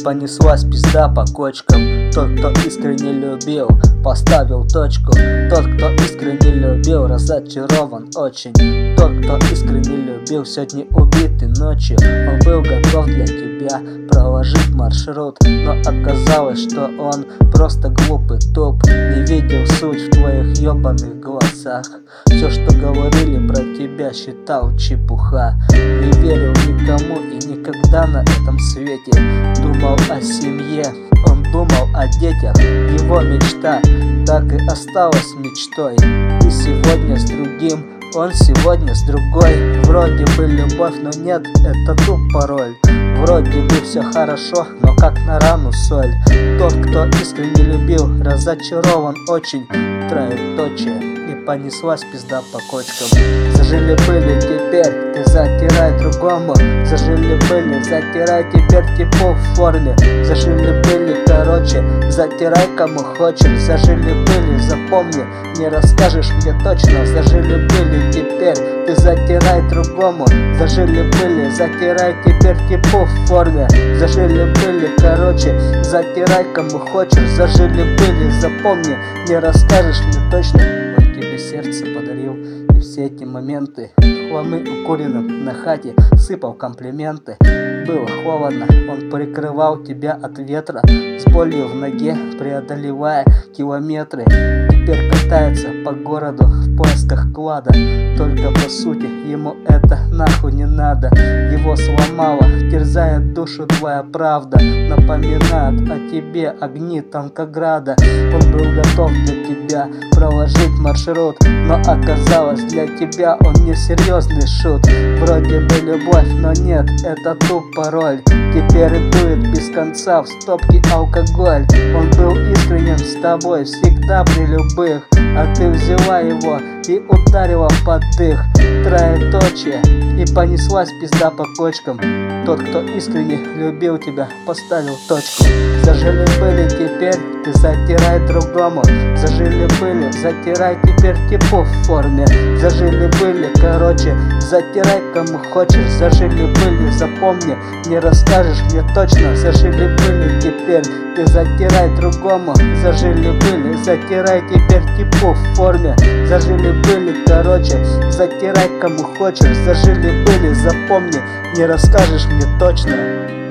понеслась пизда по кочкам. Тот, кто искренне любил, поставил точку. Тот, кто искренне любил, разочарован очень. Тот, кто искренне любил, сегодня убитый ночью. Он был готов для тебя проложить маршрут, но оказалось, что он просто глупый туп. Не видел суть в твоих ебаных глазах. Все, что говорили про тебя, считал чепуха. Не верил никому и никогда на этом свете. Думал о семье, он думал о детях. Его мечта так и осталась мечтой. Ты сегодня с другим, он сегодня с другой. Вроде бы любовь, но нет, это тупо роль. Вроде бы все хорошо, но как на рану соль. Тот, кто искренне любил, разочарован очень. Троеточие, и понеслась пизда по кочкам. Зажили-были, теперь ты затирай другому. Зажили-были, затирай теперь типу в форме. Зажили-были, короче, затирай кому хочешь. Зажили-были, запомни, не расскажешь мне точно. Зажили-были, теперь ты затирай другому. Зажили-были, затирай теперь типу в форме. Зажили-были, короче, затирай кому хочешь. Зажили-были, запомни, не расскажешь мне точно. Он тебе сердце подарил, и все эти моменты хламы укуренным на хате сыпал комплименты. Было холодно, он прикрывал тебя от ветра, с болью в ноге преодолевая километры. Теперь катается по городу в поисках клада, только по сути ему это нахуй не надо. Его сломало, терзает душу твоя правда, напоминает о тебе огни Танкограда. Он был готов для тебя проложить маршрут, но оказалось, для тебя он несерьезный шут. Вроде бы любовь, но нет, это тупо роль. Теперь дует без конца в стопке алкоголь. Он был искренен с тобой всегда при любых, а ты взяла его и ударила под дых. Троеточие, и понеслась пизда по кочкам. Тот, кто искренне любил тебя, поставил точку. Зажили-были, теперь ты затирай другому. Зажили-были, затирай теперь типу в форме. Зажили-были, короче, затирай кому хочешь. Зажили-были, запомни, не расскажешь мне точно. Зажили-были, теперь ты затирай другому. Зажили-были, затирай теперь типу в форме. Зажили-были, короче, затирай кому хочешь. Зажили-были, запомни, не расскажешь мне точно.